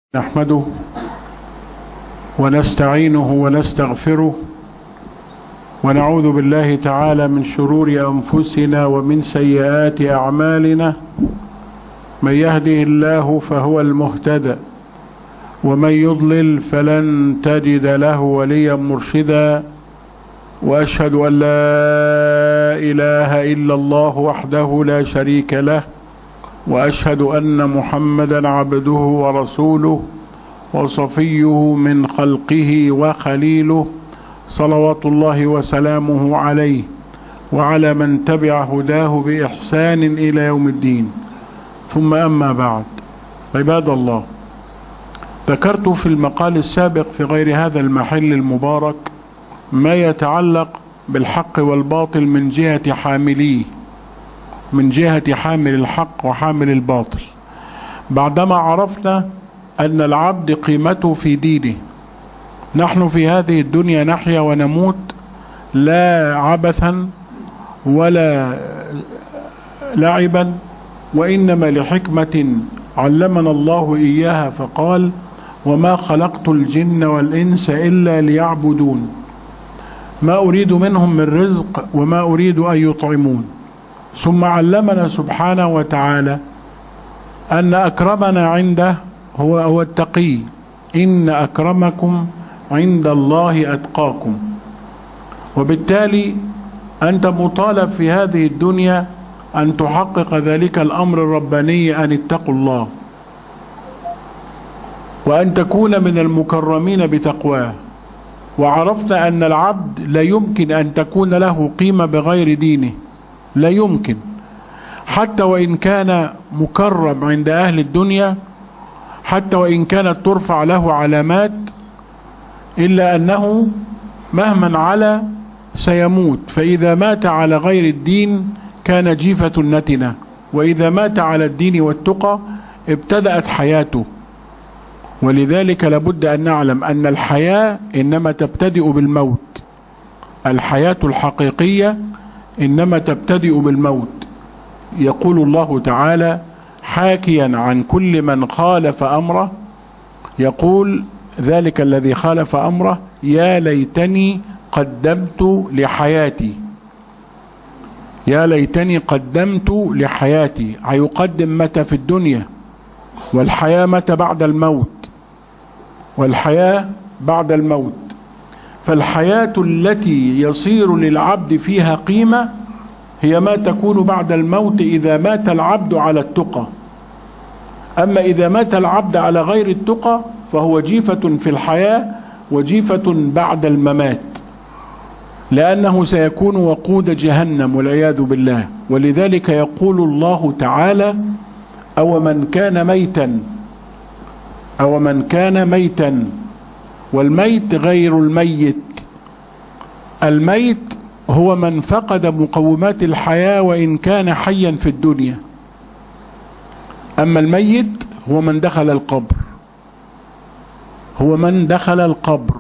نحمده ونستعينه ونستغفره ونعوذ بالله تعالى من شرور أنفسنا ومن سيئات أعمالنا. من يهده الله فهو المهتدى ومن يضلل فلن تجد له وليا مرشدا، وأشهد أن لا إله إلا الله وحده لا شريك له، وأشهد أن محمدا عبده ورسوله وصفيه من خلقه وخليله، صلوات الله وسلامه عليه وعلى من تبع هداه بإحسان إلى يوم الدين. ثم أما بعد، عباد الله، ذكرت في المقال السابق في غير هذا المحل المبارك ما يتعلق بالحق والباطل من جهة حامليه، من جهة حامل الحق وحامل الباطل، بعدما عرفنا أن العبد قيمته في دينه. نحن في هذه الدنيا نحيا ونموت لا عبثا ولا لعبا، وإنما لحكمة علمنا الله إياها، فقال: وما خلقت الجن والإنس إلا ليعبدون، ما أريد منهم من رزق وما أريد أن يطعمون. ثم علمنا سبحانه وتعالى أن أكرمنا عنده هو التقي، إن أكرمكم عند الله أتقاكم. وبالتالي أنت مطالب في هذه الدنيا أن تحقق ذلك الأمر الرباني، أن اتقوا الله، وأن تكون من المكرمين بتقواه. وعرفت أن العبد لا يمكن أن تكون له قيمة بغير دينه، لا يمكن، حتى وإن كان مكرم عند أهل الدنيا، حتى وإن كانت ترفع له علامات، إلا أنه مهما علا سيموت. فإذا مات على غير الدين كان جيفة نتنة، وإذا مات على الدين والتقى ابتدأت حياته. ولذلك لابد أن نعلم أن الحياة إنما تبتدئ بالموت، الحياة الحقيقية إنما تبتدئ بالموت. يقول الله تعالى حاكيا عن كل من خالف أمره، يقول: ذلك الذي خالف أمره يا ليتني قدمت لحياتي، يا ليتني قدمت لحياتي. هيقدم متى؟ في الدنيا. والحياة متى؟ بعد الموت، والحياة بعد الموت. فالحياة التي يصير للعبد فيها قيمة هي ما تكون بعد الموت، إذا مات العبد على التقى. أما إذا مات العبد على غير التقى فهو جيفة في الحياة وجيفة بعد الممات، لأنه سيكون وقود جهنم والعياذ بالله. ولذلك يقول الله تعالى: أو من كان ميتا، والميت غير الميت. الميت هو من فقد مقومات الحياة وإن كان حيا في الدنيا، أما الميت هو من دخل القبر، هو من دخل القبر.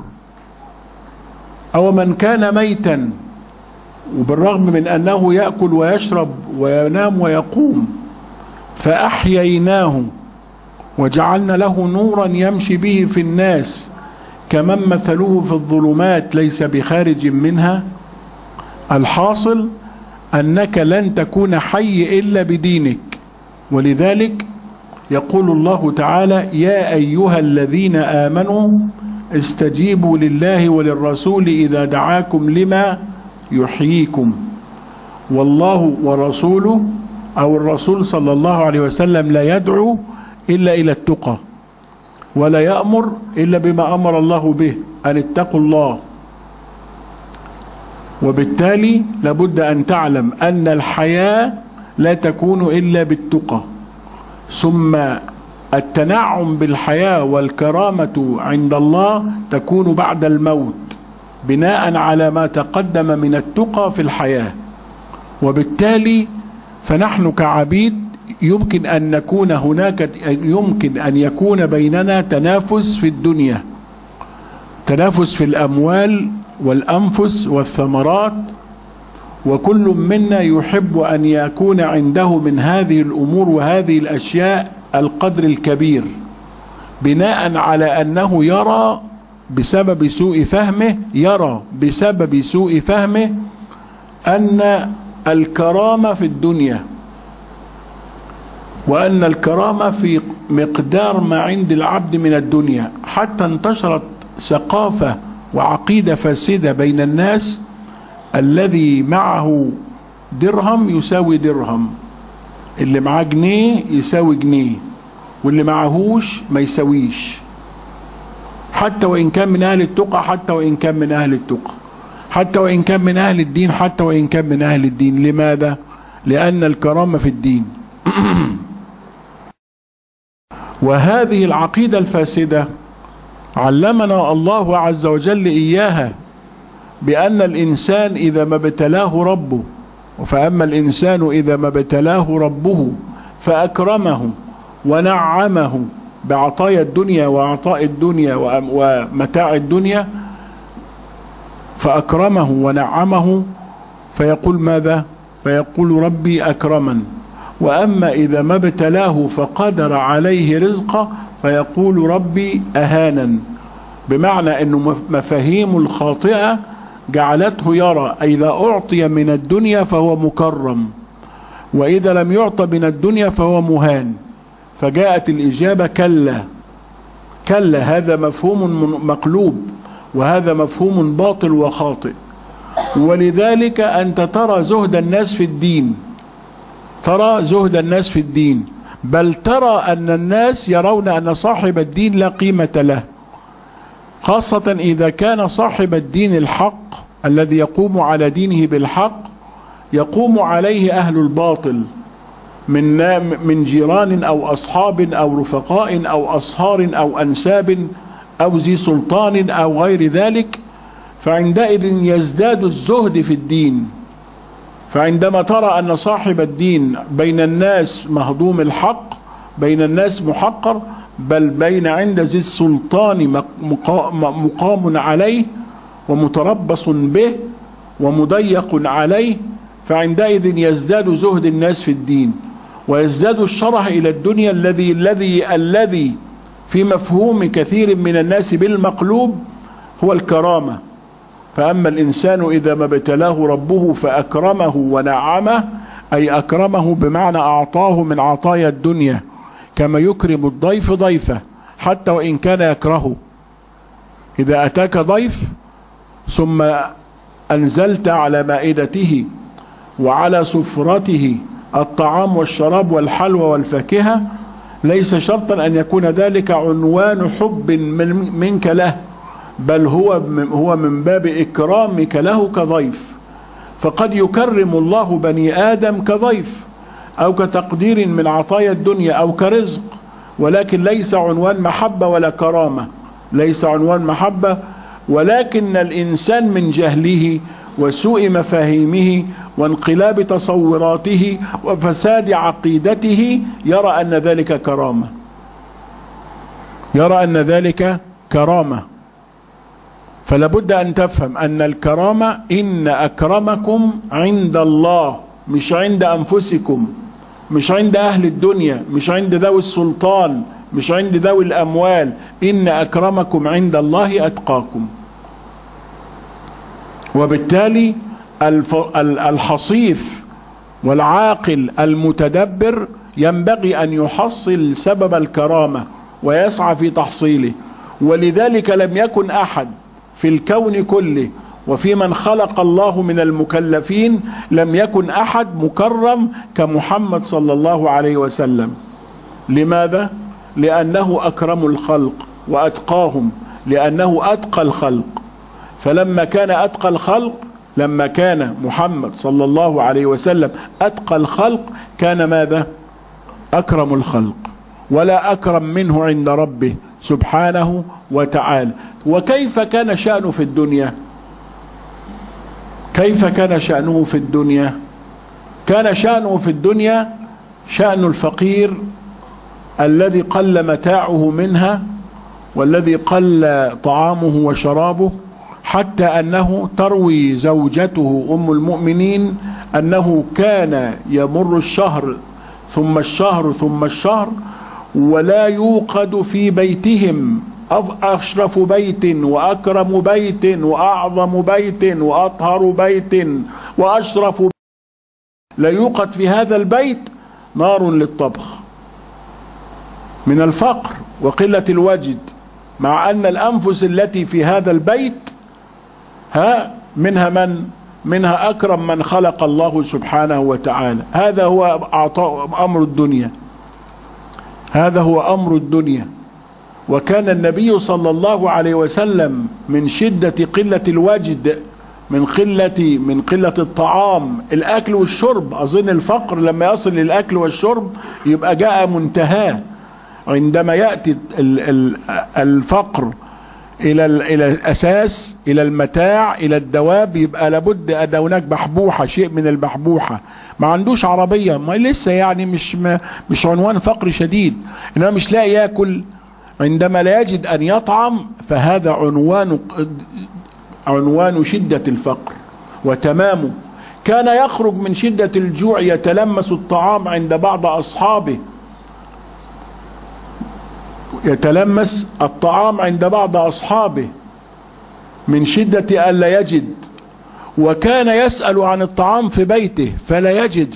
أو من كان ميتا، وبالرغم من أنه يأكل ويشرب وينام ويقوم، فأحييناه وجعلنا له نورا يمشي به في الناس كمن مثله في الظلمات ليس بخارج منها. الحاصل أنك لن تكون حي إلا بدينك. ولذلك يقول الله تعالى: يا أيها الذين آمنوا استجيبوا لله وللرسول إذا دعاكم لما يحييكم. والله ورسوله، أو الرسول صلى الله عليه وسلم، لا يدعو إلا إلى التقى، ولا يأمر إلا بما أمر الله به، أن اتقوا الله. وبالتالي لابد أن تعلم أن الحياة لا تكون إلا بالتقى. ثم التنعم بالحياة والكرامة عند الله تكون بعد الموت، بناء على ما تقدم من التقى في الحياة. وبالتالي فنحن كعبيد يمكن أن يكون بيننا تنافس في الدنيا، تنافس في الأموال والأنفس والثمرات، وكل منا يحب أن يكون عنده من هذه الأمور وهذه الأشياء القدر الكبير. بناء على أنه يرى بسبب سوء فهمه أن الكرامة في الدنيا، وأن الكرامة في مقدار ما عند العبد من الدنيا، حتى انتشرت ثقافة وعقيدة فاسدة بين الناس: الذي معه درهم يساوي درهم، اللي معاه جنيه يساوي جنيه، واللي معهوش ما يساويش، حتى وإن كان من أهل التقى، حتى وإن كان من أهل التقى، حتى وإن كان من أهل الدين، حتى وإن كان من أهل الدين. لماذا؟ لأن الكرامة في الدين. وهذه العقيدة الفاسدة علمنا الله عز وجل إياها بأن الإنسان إذا ما ابتلاه ربه، فأما الإنسان إذا ما ابتلاه ربه فأكرمه ونعمه بعطايا الدنيا وعطاء الدنيا ومتاع الدنيا، فأكرمه ونعمه فيقول ماذا؟ فيقول ربي أكرمن. وأما إذا ما ابتلاه فقدر عليه رزقه فيقول ربي أهانا، بمعنى أنه مفاهيم الخاطئة جعلته يرى إذا أعطي من الدنيا فهو مكرم، وإذا لم يعطى من الدنيا فهو مهان. فجاءت الإجابة كلا كلا، هذا مفهوم مقلوب، وهذا مفهوم باطل وخاطئ. ولذلك أنت ترى زهد الناس في الدين، ترى زهد الناس في الدين، بل ترى أن الناس يرون أن صاحب الدين لا قيمة له، خاصة إذا كان صاحب الدين الحق الذي يقوم على دينه بالحق يقوم عليه أهل الباطل من جيران أو أصحاب أو رفقاء أو أصهار أو أنساب أو ذي سلطان أو غير ذلك، فعندئذ يزداد الزهد في الدين. فعندما ترى أن صاحب الدين بين الناس مهضوم الحق، بين الناس محقر، بل بين عند ذي السلطان مقام عليه ومتربص به ومضيق عليه، فعندئذ يزداد زهد الناس في الدين، ويزداد الشرح إلى الدنيا الذي في مفهوم كثير من الناس بالمقلوب هو الكرامة. فأما الإنسان إذا ما ابتلاه ربه فأكرمه ونعمه، أي أكرمه بمعنى أعطاه من عطايا الدنيا، كما يكرم الضيف ضيفه حتى وإن كان يكرهه. إذا أتاك ضيف ثم أنزلت على مائدته وعلى سفرته الطعام والشراب والحلوى والفاكهة، ليس شرطا أن يكون ذلك عنوان حب منك له، بل هو من باب إكرامك له كضيف. فقد يكرم الله بني آدم كضيف أو كتقدير من عطايا الدنيا أو كرزق، ولكن ليس عنوان محبة ولا كرامة، ليس عنوان محبة. ولكن الإنسان من جهله وسوء مفاهيمه وانقلاب تصوراته وفساد عقيدته يرى أن ذلك كرامة، يرى أن ذلك كرامة. فلابد أن تفهم أن الكرامة إن أكرمكم عند الله، مش عند أنفسكم، مش عند أهل الدنيا، مش عند ذوي السلطان، مش عند ذوي الأموال. إن أكرمكم عند الله أتقاكم. وبالتالي الحصيف والعاقل المتدبر ينبغي أن يحصل سبب الكرامة ويسعى في تحصيله. ولذلك لم يكن أحد في الكون كله وفي من خلق الله من المكلفين لم يكن أحد مكرم كمحمد صلى الله عليه وسلم. لماذا؟ لأنه أكرم الخلق وأتقاهم، لأنه أتقى الخلق. فلما كان أتقى الخلق، لما كان محمد صلى الله عليه وسلم أتقى الخلق، كان ماذا؟ أكرم الخلق، ولا أكرم منه عند ربه سبحانه وتعالى. وكيف كان شأنه في الدنيا؟ كيف كان شأنه في الدنيا؟ كان شأنه في الدنيا شأن الفقير الذي قل متاعه منها، والذي قل طعامه وشرابه، حتى أنه تروي زوجته أم المؤمنين أنه كان يمر الشهر ثم الشهر ثم الشهر ولا يوقد في بيتهم أشرف بيت وأكرم بيت وأعظم بيت وأطهر بيت وأشرف بيت، لا يوقد في هذا البيت نار للطبخ من الفقر وقلة الوجد، مع أن الأنفس التي في هذا البيت منها أكرم من خلق الله سبحانه وتعالى. هذا هو أمر الدنيا، هذا هو أمر الدنيا. وكان النبي صلى الله عليه وسلم من شدة قلة الوجد، من قلة الطعام، الأكل والشرب، أظن الفقر لما يصل للأكل والشرب يبقى جاء منتهاه. عندما يأتي الفقر إلى الأساس، إلى المتاع، إلى الدواب، يبقى لابد أن هناك بحبوحة، شيء من البحبوحة. ما عندوش عربية، ما لسه يعني مش عنوان فقر شديد، إنما مش لاقي يأكل. عندما لا يجد أن يطعم فهذا عنوان شدة الفقر وتمامه. كان يخرج من شدة الجوع يتلمس الطعام عند بعض أصحابه، يتلمس الطعام عند بعض أصحابه من شدة أن لا يجد، وكان يسأل عن الطعام في بيته فلا يجد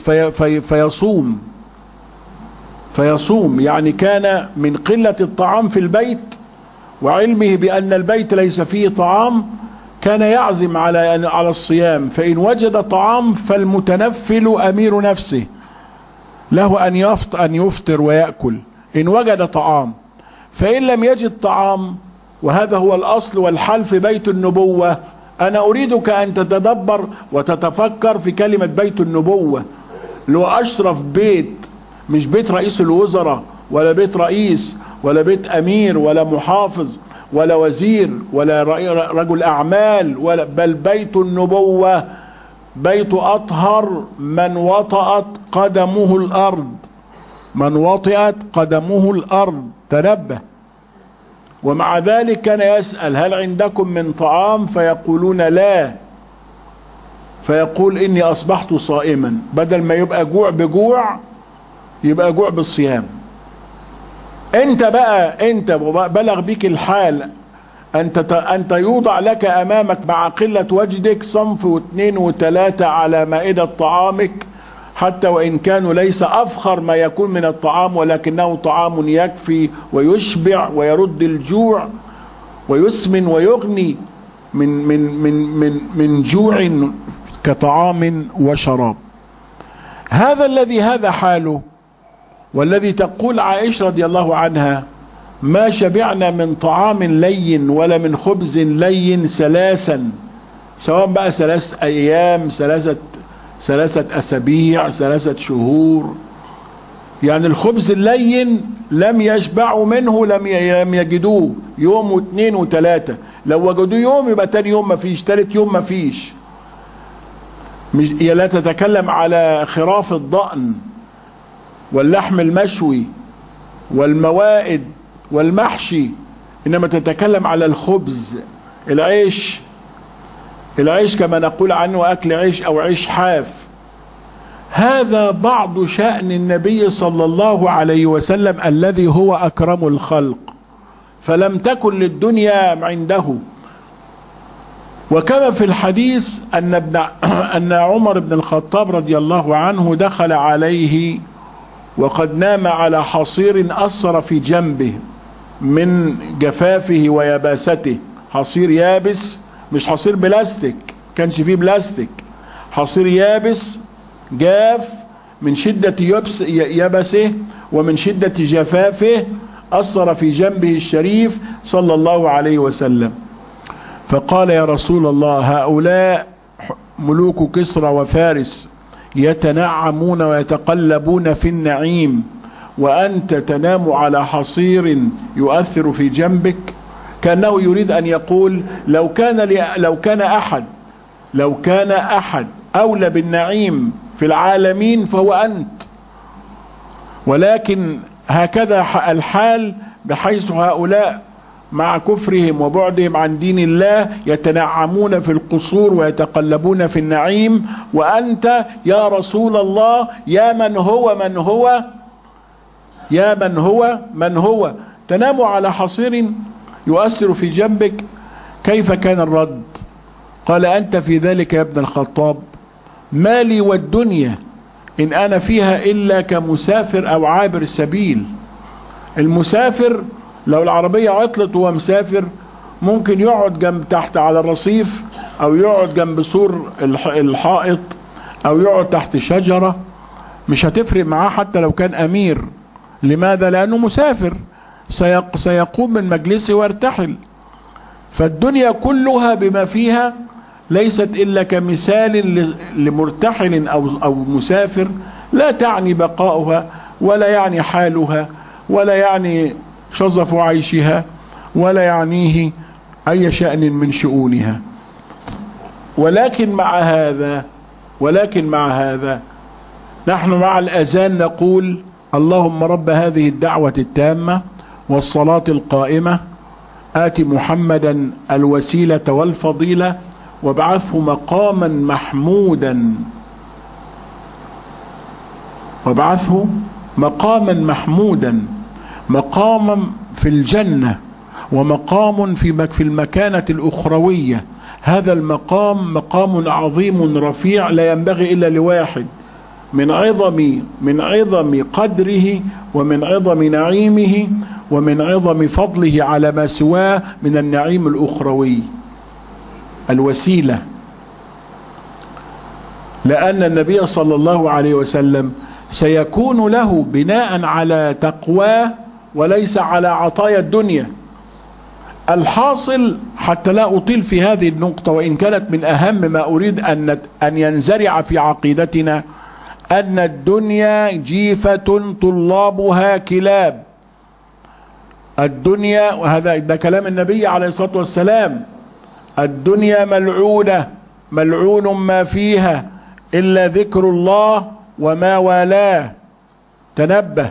فيصوم. يعني كان من قلة الطعام في البيت وعلمه بأن البيت ليس فيه طعام كان يعزم على الصيام، فإن وجد طعام فالمتنفل أمير نفسه، له أن يفطر ويأكل إن وجد طعام. فإن لم يجد طعام، وهذا هو الأصل والحل في بيت النبوة، أنا أريدك أن تتدبر وتتفكر في كلمة بيت النبوة، لو أشرف بيت، مش بيت رئيس الوزراء ولا بيت رئيس ولا بيت أمير ولا محافظ ولا وزير ولا رجل أعمال، بل بيت النبوة، بيت أطهر من وطأت قدمه الأرض، من وطئت قدمه الأرض، تنبه. ومع ذلك كان يسأل هل عندكم من طعام؟ فيقولون لا، فيقول إني أصبحت صائما، بدل ما يبقى جوع بجوع يبقى جوع بالصيام. انت بلغ بك الحال انت يوضع لك امامك مع قلة وجدك صنف واثنين وثلاثة على مائدة طعامك، حتى وان كانوا ليس افخر ما يكون من الطعام، ولكنه طعام يكفي ويشبع ويرد الجوع ويسمن ويغني من جوع كطعام وشراب. هذا حاله. والذي تقول عائشة رضي الله عنها ما شبعنا من طعام لين ولا من خبز لين ثلاثا، سواء بقى 3 أيام، 3 أسابيع، 3 شهور. يعني الخبز اللين لم يشبعوا منه، لم يجدوه يوم واثنين وثلاثة، لو وجدوه يوم يبقى تاني يوم مفيش، تالت يوم مفيش. لا تتكلم على خراف الضأن واللحم المشوي والموائد والمحشي، إنما تتكلم على الخبز، العيش كما نقول عنه أكل عيش أو عيش حاف. هذا بعض شأن النبي صلى الله عليه وسلم الذي هو أكرم الخلق، فلم تكن للدنيا عنده. وكما في الحديث أن عمر بن الخطاب رضي الله عنه دخل عليه وقد نام على حصير أثر في جنبه من جفافه ويباسته، حصير يابس، مش حصير بلاستيك، كانش فيه بلاستيك، حصير يابس جاف من شدة يبسه ومن شدة جفافه، أثر في جنبه الشريف صلى الله عليه وسلم. فقال يا رسول الله هؤلاء ملوك كسرى وفارس يتنعمون ويتقلبون في النعيم، وأنت تنام على حصير يؤثر في جنبك. كأنه يريد أن يقول لو كان أحد أولى بالنعيم في العالمين فهو أنت، ولكن هكذا الحال، بحيث هؤلاء مع كفرهم وبعدهم عن دين الله يتنعمون في القصور ويتقلبون في النعيم، وأنت يا رسول الله يا من هو يا من هو تنام على حصير يؤثر في جنبك. كيف كان الرد؟ قال أنت في ذلك يا ابن الخطاب، ما لي والدنيا إن أنا فيها إلا كمسافر أو عابر السبيل. المسافر لو العربية عطلت وهو مسافر ممكن يقعد جنب تحت على الرصيف، أو يقعد جنب سور الحائط، أو يقعد تحت شجرة، مش هتفرق معاه حتى لو كان أمير. لماذا؟ لأنه مسافر، سيقوم من مجلسه ويرتحل. فالدنيا كلها بما فيها ليست إلا كمثال لمرتحل أو مسافر، لا تعني بقاؤها، ولا يعني حالها، ولا يعني شظف عيشها، ولا يعنيه أي شأن من شؤونها. ولكن مع هذا نحن مع الأذان نقول اللهم رب هذه الدعوة التامة والصلاة القائمة آت محمدا الوسيلة والفضيلة وابعثه مقاما محمودا، مقاما في الجنة، ومقام في المكانة الأخروية. هذا المقام مقام عظيم رفيع لا ينبغي إلا لواحد، من عظم قدره، ومن عظم نعيمه، ومن عظم فضله على ما سواه من النعيم الأخروي، الوسيلة. لأن النبي صلى الله عليه وسلم سيكون له بناء على تقواه وليس على عطايا الدنيا. الحاصل حتى لا أطيل في هذه النقطة، وإن كانت من أهم ما أريد أن ينزرع في عقيدتنا، أن الدنيا جيفة طلابها كلاب. الدنيا، وهذا ده كلام النبي عليه الصلاة والسلام، الدنيا ملعونة، ملعون ما فيها إلا ذكر الله وما والاه. تنبه،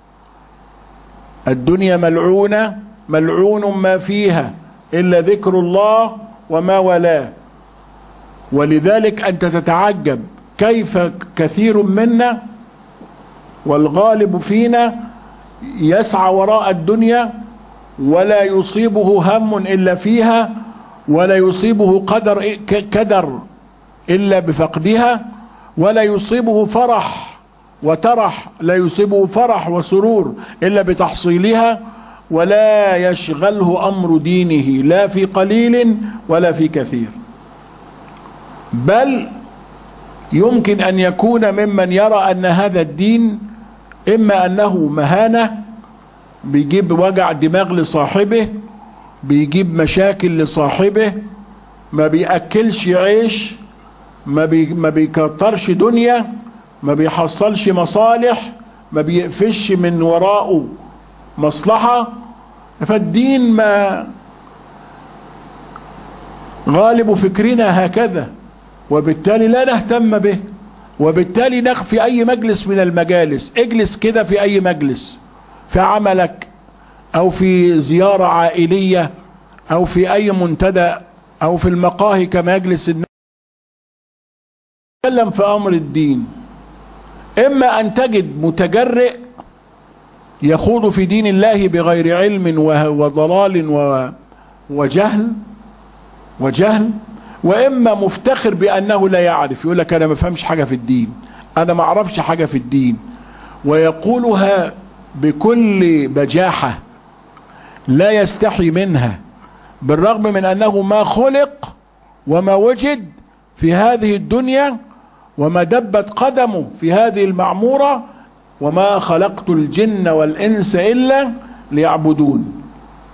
الدنيا ملعونة، ملعون ما فيها إلا ذكر الله وما والاه. ولذلك أنت تتعجب كيف كثير منا والغالب فينا يسعى وراء الدنيا ولا يصيبه هم إلا فيها، ولا يصيبه كدر إلا بفقدها، ولا يصيبه فرح وترح، لا يصيبه فرح وسرور إلا بتحصيلها، ولا يشغله أمر دينه لا في قليل ولا في كثير. بل يمكن أن يكون ممن يرى أن هذا الدين إما أنه مهانة، بيجيب وجع دماغ لصاحبه، بيجيب مشاكل لصاحبه، ما بيأكلش عيش، ما بيكترش دنيا، ما بيحصلش مصالح، ما بيقفش من وراءه مصلحة. فالدين ما غالب فكرنا هكذا، وبالتالي لا نهتم به، وبالتالي نخفي أي مجلس من المجالس. اجلس كده في أي مجلس، في عملك أو في زيارة عائلية أو في أي منتدى أو في المقاهي كما يجلس الناس، تكلم في أمر الدين. إما أن تجد متجرئ يخوض في دين الله بغير علم وضلال وجهل، وإما مفتخر بأنه لا يعرف، يقول لك أنا ما فهمش حاجة في الدين، أنا ما أعرفش حاجة في الدين، ويقولها بكل بجاحة لا يستحي منها، بالرغم من أنه ما خلق وما وجد في هذه الدنيا وما دبت قدمه في هذه المعمورة، وما خلقت الجن والإنس إلا ليعبدون.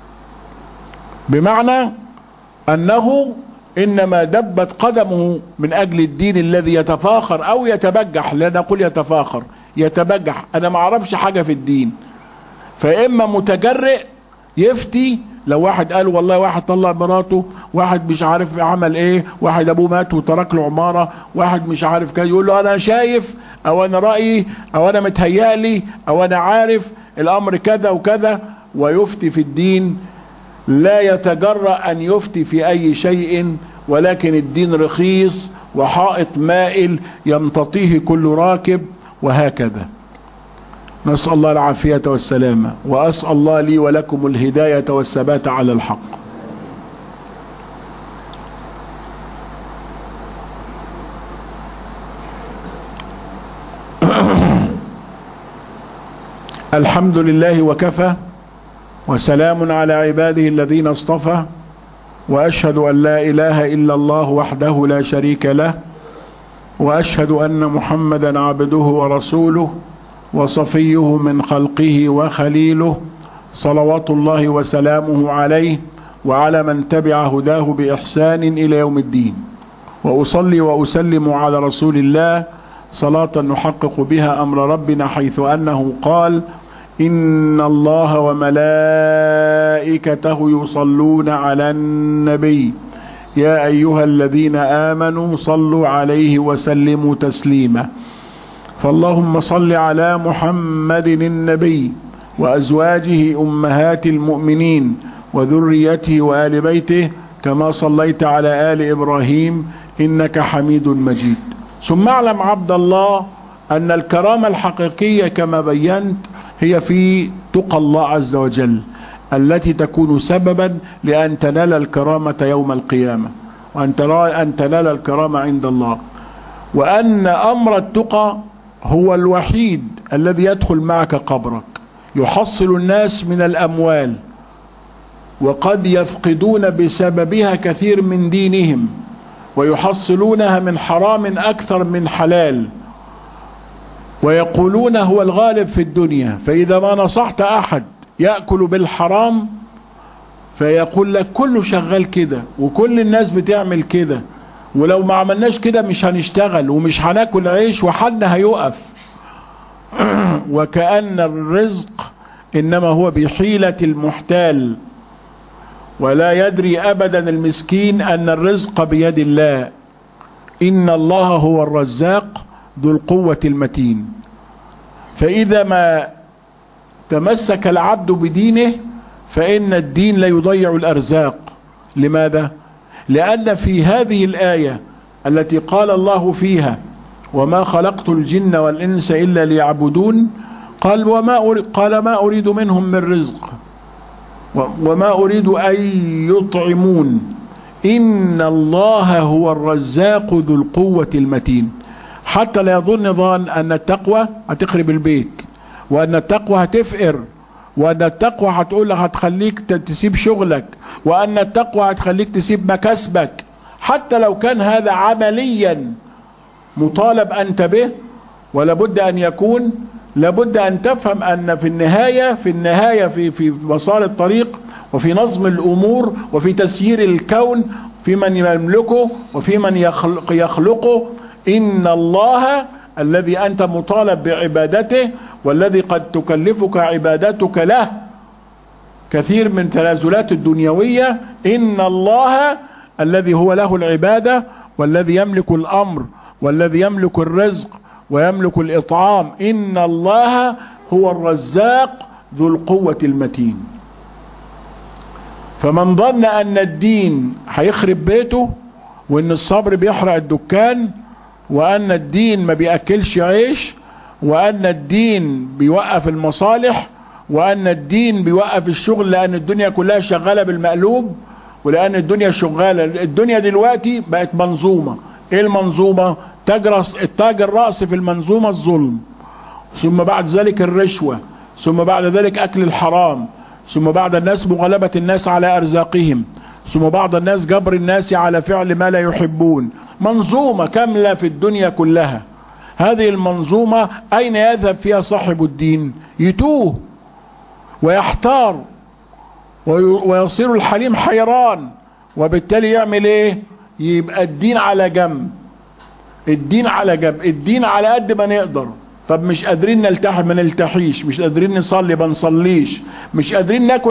بمعنى أنه إنما دبت قدمه من أجل الدين الذي يتفاخر أو يتبجح، لا نقول يتفاخر، يتبجح، أنا ما أعرفش حاجة في الدين. فإما متجرئ يفتي، لو واحد قال والله واحد طلع مراته، واحد مش عارف عمل ايه، واحد ابوه مات وترك له عمارة، واحد مش عارف كده، يقول له انا شايف او انا رأيي او انا متهيألي او انا عارف الامر كذا وكذا، ويفتي في الدين. لا يتجرأ ان يفتي في اي شيء، ولكن الدين رخيص وحائط مائل يمتطيه كل راكب، وهكذا. نسأل الله العافية والسلامة، وأسأل الله لي ولكم الهداية والثبات على الحق. الحمد لله وكفى، وسلام على عباده الذين اصطفى، وأشهد أن لا إله إلا الله وحده لا شريك له، وأشهد أن محمدا عبده ورسوله وصفيه من خلقه وخليله، صلوات الله وسلامه عليه وعلى من تبع هداه بإحسان إلى يوم الدين. وأصلي وأسلم على رسول الله صلاة نحقق بها أمر ربنا، حيث أنه قال: إن الله وملائكته يصلون على النبي يا أيها الذين آمنوا صلوا عليه وسلموا تسليما. فاللهم صل على محمد النبي وأزواجه أمهات المؤمنين وذريته وآل بيته كما صليت على آل إبراهيم إنك حميد مجيد. ثم اعلم عبد الله أن الكرامة الحقيقية كما بينت هي في تقى الله عز وجل، التي تكون سببا لأن تنال الكرامة يوم القيامة، وأن تنال الكرامة عند الله. وأن أمر التقى هو الوحيد الذي يدخل معك قبرك، يحصل الناس من الأموال، وقد يفقدون بسببها كثير من دينهم، ويحصلونها من حرام أكثر من حلال، ويقولون هو الغالب في الدنيا. فإذا ما نصحت أحد يأكل بالحرام فيقول لك كله شغال كده وكل الناس بتعمل كده، ولو ما عملناش كده مش هنشتغل ومش هناكل عيش وحدنا هيقف. وكأن الرزق إنما هو بحيلة المحتال، ولا يدري أبدا المسكين أن الرزق بيد الله. إن الله هو الرزاق ذو القوة المتين. فإذا ما تمسك العبد بدينه فإن الدين لا يضيع الأرزاق. لماذا؟ لأن في هذه الآية التي قال الله فيها: وما خلقت الجن والإنس إلا ليعبدون، قال ما أريد منهم من رزق وما أريد أن يطعمون، إن الله هو الرزاق ذو القوة المتين. حتى لا يظن ظان أن التقوى هتخرب البيت، وأن التقوى هتفقر، وأن التقوى هتقول لك هتخليك تسيب شغلك، وأن التقوى هتخليك تسيب مكاسبك. حتى لو كان هذا عمليا مطالب أنت به ولابد أن يكون، لابد أن تفهم أن في النهاية في مسار الطريق وفي نظم الأمور وفي تسيير الكون، في من يملكه وفي من يخلقه، إن الله الذي أنت مطالب بعبادته والذي قد تكلفك عبادتك له كثير من تنازلات الدنيوية، إن الله الذي هو له العبادة والذي يملك الأمر والذي يملك الرزق ويملك الإطعام، إن الله هو الرزاق ذو القوة المتين. فمن ظن أن الدين هيخرب بيته، وأن الصبر بيحرق الدكان، وأن الدين ما بيأكلش عيش، وأن الدين بيوقف المصالح، وأن الدين بيوقف الشغل، لأن الدنيا كلها شغالة بالمقلوب، ولأن الدنيا شغالة. الدنيا دلوقتي بقت منظومة. إيه المنظومة؟ التاج الرأس في المنظومة الظلم، ثم بعد ذلك الرشوة، ثم بعد ذلك أكل الحرام، ثم بعد الناس مغالبة الناس على أرزاقهم، ثم بعض الناس جبر الناس على فعل ما لا يحبون. منظومة كاملة في الدنيا كلها. هذه المنظومة أين يذهب فيها صاحب الدين؟ يتوه ويحتار ويصير الحليم حيران، وبالتالي يعمل ايه؟ يبقى الدين على جنب، الدين على جنب، الدين على قد ما نقدر. طب مش قادرين نلتحي ما نلتحيش، مش قادرين نصلي ما نصليش، مش قادرين ناكل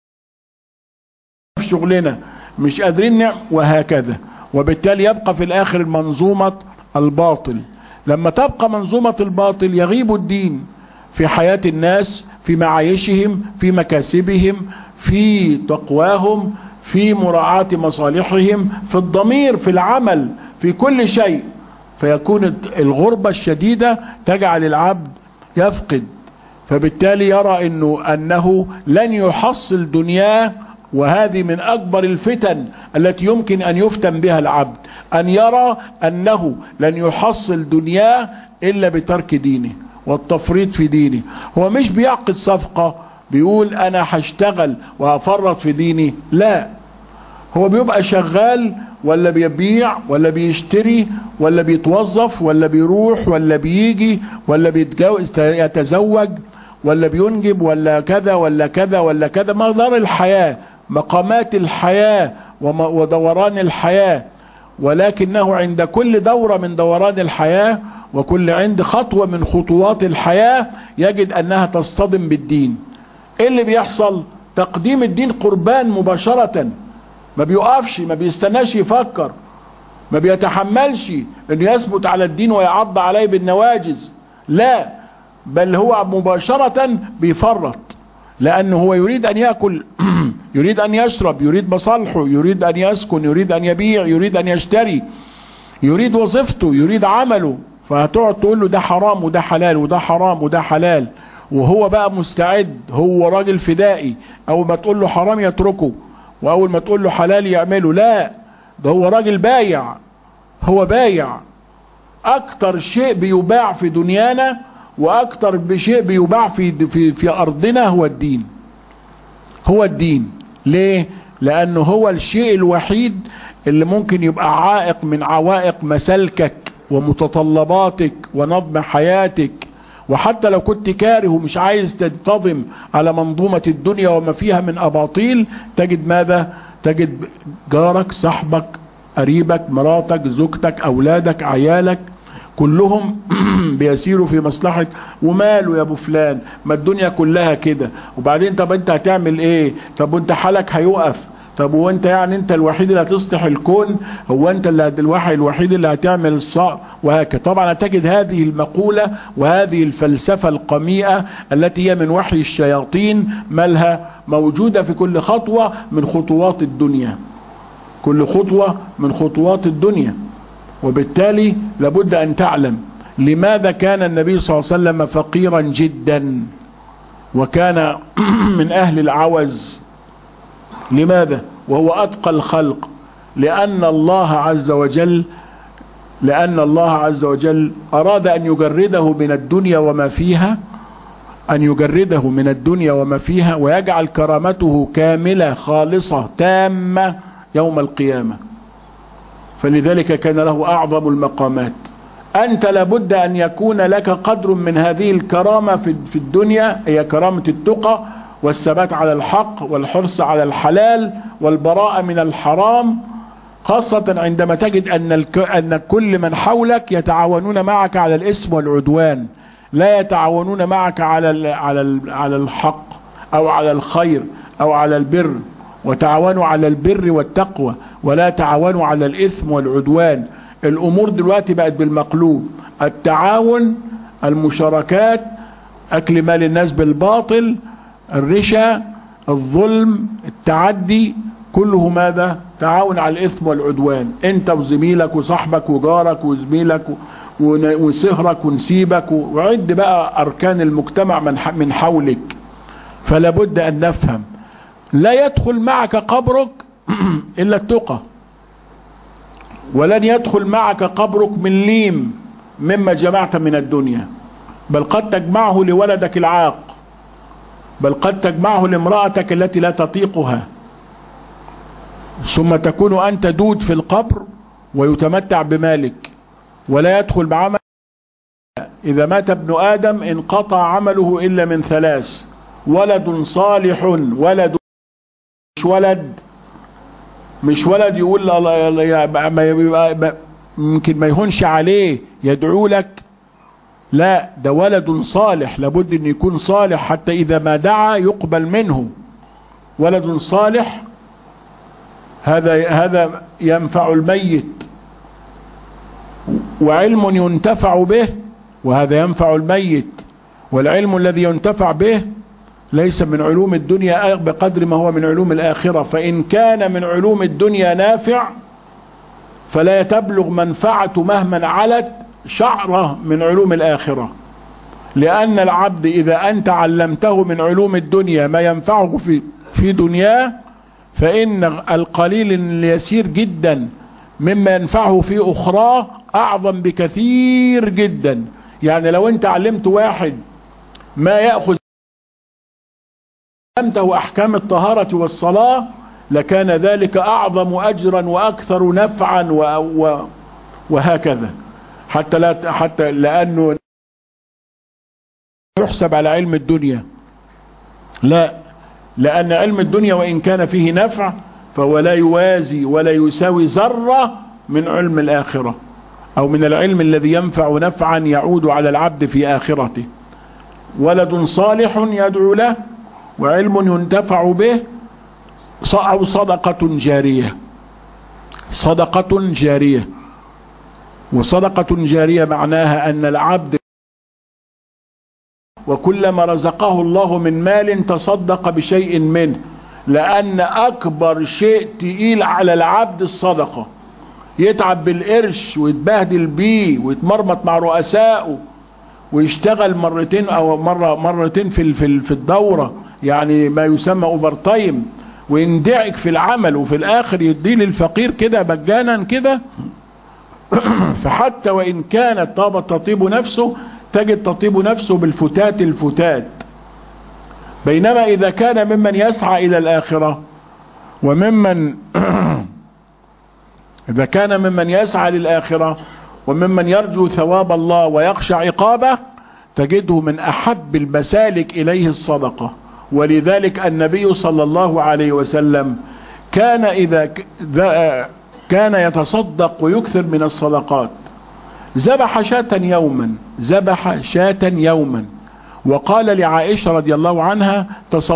في شغلنا، مش قادرين وهكذا. وبالتالي يبقى في الاخر منظومة الباطل. لما تبقى منظومة الباطل يغيب الدين في حياة الناس، في معايشهم، في مكاسبهم، في تقواهم، في مراعاة مصالحهم، في الضمير، في العمل، في كل شيء. فيكون الغربة الشديدة تجعل العبد يفقد فبالتالي يرى أنه لن يحصل دنياه. وهذه من أكبر الفتن التي يمكن أن يفتن بها العبد، أن يرى أنه لن يحصل دنياه إلا بترك دينه والتفريط في دينه. هو مش بيعقد صفقة بيقول أنا هشتغل وهفرط في ديني، لا، هو بيبقى شغال ولا بيبيع ولا بيشتري ولا بيتوظف ولا بيروح ولا بيجي ولا يتزوج ولا بينجب ولا كذا ولا كذا ولا كذا. مقدار الحياة، مقامات الحياة ودوران الحياة، ولكنه عند كل دورة من دوران الحياة عند خطوة من خطوات الحياة يجد أنها تصطدم بالدين. إيه اللي بيحصل؟ تقديم الدين قربان مباشرة، ما بيقفش، ما بيستناش يفكر، ما بيتحملش انه يثبت على الدين ويعض عليه بالنواجز، لا، بل هو مباشرة بيفرط، لانه هو يريد ان يأكل يريد ان يشرب، يريد مصالحه، يريد ان يسكن، يريد ان يبيع، يريد ان يشتري، يريد وظيفته، يريد عمله. فهتقعد تقول له ده حرام وده حلال وده حرام وده حلال، وهو بقى مستعد، هو راجل فدائي، اول ما تقول له حرام يتركه، واول ما تقول له حلال يعمله. لا، ده هو راجل بايع، هو بايع. اكتر شيء بيباع في دنيانا واكتر بشيء بيباع في ارضنا هو الدين. هو الدين. ليه؟ لانه هو الشيء الوحيد اللي ممكن يبقى عائق من عوائق مسالكك ومتطلباتك ونظم حياتك. وحتى لو كنت كاره ومش عايز تنتظم على منظومة الدنيا وما فيها من أباطيل، تجد ماذا؟ تجد جارك، صاحبك، قريبك، مراتك، زوجتك، أولادك، عيالك، كلهم بيسيروا في مصلحة. وماله يا ابو فلان، ما الدنيا كلها كده. وبعدين طب انت هتعمل ايه؟ طب وانت حالك هيقف؟ طب وانت يعني انت الوحيد اللي هتصلح الكون؟ هو انت اللي الوحيد اللي هتعمل الصعب؟ وهكذا. طبعا تجد هذه المقولة وهذه الفلسفة القميئة التي هي من وحي الشياطين، مالها موجودة في كل خطوة من خطوات الدنيا، كل خطوة من خطوات الدنيا. وبالتالي لابد ان تعلم لماذا كان النبي صلى الله عليه وسلم فقيرا جدا وكان من اهل العوز. لماذا وهو اتقى الخلق؟ لان الله عز وجل اراد ان يجرده من الدنيا وما فيها، ويجعل كرامته كاملة خالصة تامة يوم القيامة. فلذلك كان له اعظم المقامات. انت لابد ان يكون لك قدر من هذه الكرامة في الدنيا، هي كرامة التقى والثبات على الحق والحرص على الحلال والبراءة من الحرام، خاصة عندما تجد أن كل من حولك يتعاونون معك على الإثم والعدوان، لا يتعاونون معك على الحق أو على الخير أو على البر. وتعاونوا على البر والتقوى ولا تعاونوا على الإثم والعدوان. الأمور دلوقتي بقت بالمقلوب، التعاون، المشاركات، أكل مال الناس بالباطل، الرشا، الظلم، التعدي، كله ماذا؟ تعاون على الإثم والعدوان. انت وزميلك وصاحبك وجارك وزميلك وسهرك ونسيبك، وعد بقى أركان المجتمع من حولك. فلا بد أن نفهم، لا يدخل معك قبرك إلا التقى، ولن يدخل معك قبرك من ليم مما جمعت من الدنيا، بل قد تجمعه لولدك العاق، بل قد تجمعه لامرأتك التي لا تطيقها، ثم تكون أنت دود في القبر ويتمتع بمالك ولا يدخل بعمل. إذا مات ابن آدم انقطع عمله إلا من ثلاث: ولد صالح، ولد مش ولد يقول ممكن ما يهونش عليه يدعو لك، لا، ده ولد صالح، لابد ان يكون صالح حتى اذا ما دعا يقبل منه. ولد صالح هذا ينفع الميت، وعلم ينتفع به، وهذا ينفع الميت. والعلم الذي ينتفع به ليس من علوم الدنيا بقدر ما هو من علوم الآخرة. فإن كان من علوم الدنيا نافع فلا تبلغ منفعته مهما علت شعرة من علوم الآخرة. لأن العبد إذا أنت علمته من علوم الدنيا ما ينفعه في دنياه، فإن القليل اليسير جدا مما ينفعه في أخراه أعظم بكثير جدا. يعني لو أنت علمت واحد ما يأخذ علمته أحكام الطهارة والصلاة لكان ذلك أعظم أجرا وأكثر نفعا وهكذا، حتى لأنه يحسب على علم الدنيا، لا، لأن علم الدنيا وإن كان فيه نفع فهو لا يوازي ولا يساوي ذرة من علم الآخرة، أو من العلم الذي ينفع نفعا يعود على العبد في آخرته. ولد صالح يدعو له، وعلم ينتفع به، أو صدقة جارية. صدقة جارية، وصدقة جارية معناها أن العبد وكلما رزقه الله من مال تصدق بشيء منه، لأن أكبر شيء تقيل على العبد الصدقة. يتعب بالقرش ويتبهدل بيه ويتمرمط مع رؤسائه ويشتغل مرتين أو مرتين في الدورة، يعني ما يسمى اوفر تايم، ويندعك في العمل، وفي الآخر يديه للفقير كده مجانا كده. فحتى وإن كانت طابت تطيب نفسه، تجد تطيب نفسه بالفتات الفتات. بينما إذا كان ممن يسعى إلى الآخرة، وممن إذا كان ممن يسعى للآخرة وممن يرجو ثواب الله ويخشى عقابه، تجده من أحب المسالك إليه الصدقة. ولذلك النبي صلى الله عليه وسلم كان يتصدق ويكثر من الصدقات. ذبح شاة يوما، وقال لعائشة رضي الله عنها: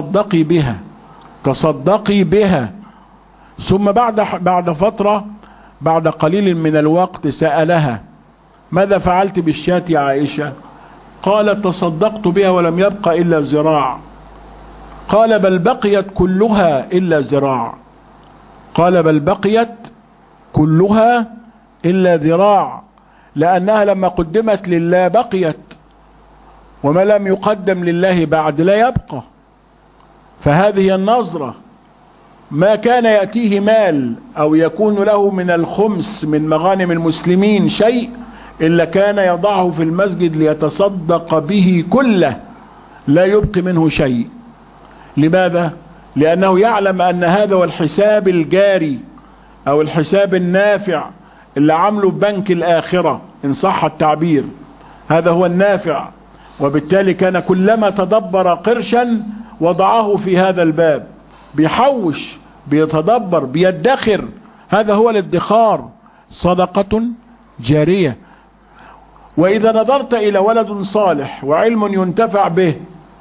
تصدقي بها. ثم بعد فترة، بعد قليل من الوقت، سألها: ماذا فعلت بالشاة يا عائشة؟ قالت: تصدقت بها ولم يبق إلا ذراع. قال: بل بقيت كلها إلا ذراع. قال: بل بقيت كلها إلا ذراع، لأنها لما قدمت لله بقيت، وما لم يقدم لله بعد لا يبقى. فهذه النظرة. ما كان يأتيه مال أو يكون له من الخمس من مغانم المسلمين شيء إلا كان يضعه في المسجد ليتصدق به كله، لا يبقي منه شيء. لماذا؟ لأنه يعلم أن هذا هو الحساب الجاري أو الحساب النافع اللي عمله بنك الآخرة إن صح التعبير. هذا هو النافع. وبالتالي كان كلما تدبر قرشا وضعه في هذا الباب، بيحوش، بيتدبر، بيدخر. هذا هو الادخار، صدقة جارية. وإذا نظرت إلى ولد صالح وعلم ينتفع به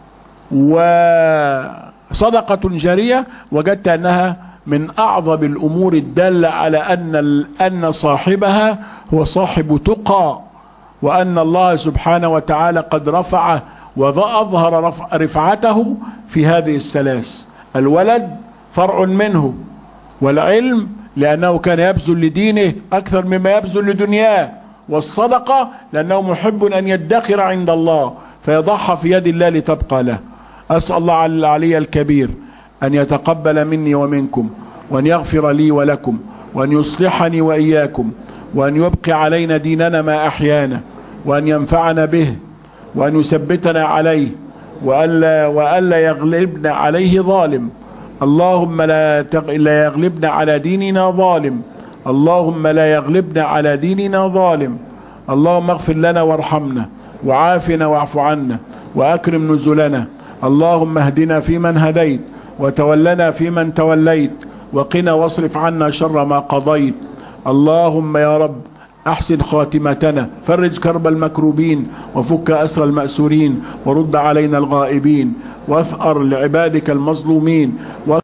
وصدقة جارية، وجدت أنها من أعظم الأمور الدالة على أن صاحبها هو صاحب تقى، وأن الله سبحانه وتعالى قد رفعه وأظهر رفعته في هذه الثلاث. الولد فرع منه، والعلم لأنه كان يبذل لدينه أكثر مما يبذل لدنياه، والصدقة لأنه محب أن يدخر عند الله فيضحى في يد الله لتبقى له. أسأل الله العلي الكبير أن يتقبل مني ومنكم، وأن يغفر لي ولكم، وأن يصلحني وإياكم، وأن يبقي علينا ديننا ما أحيانا، وأن ينفعنا به، وأن يثبتنا عليه، وألا يغلبنا عليه ظالم. اللهم لا يغلبنا على ديننا ظالم. اللهم لا يغلبنا على ديننا ظالم. اللهم اغفر لنا وارحمنا، وعافنا واعف عنا، وأكرم نزلنا. اللهم اهدنا فيمن هديت، وتولنا فيمن توليت، وقنا واصرف عنا شر ما قضيت. اللهم يا رب أحسن خاتمتنا، فرج كرب المكروبين، وفك أسر المأسورين، ورد علينا الغائبين، واثأر لعبادك المظلومين.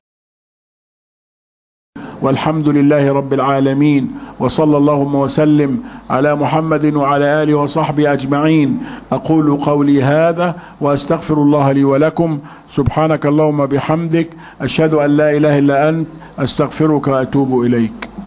والحمد لله رب العالمين، وصلى اللهم وسلم على محمد وعلى آله وصحبه أجمعين. أقول قولي هذا وأستغفر الله لي ولكم. سبحانك اللهم بحمدك، أشهد أن لا إله إلا أنت، أستغفرك وأتوب إليك.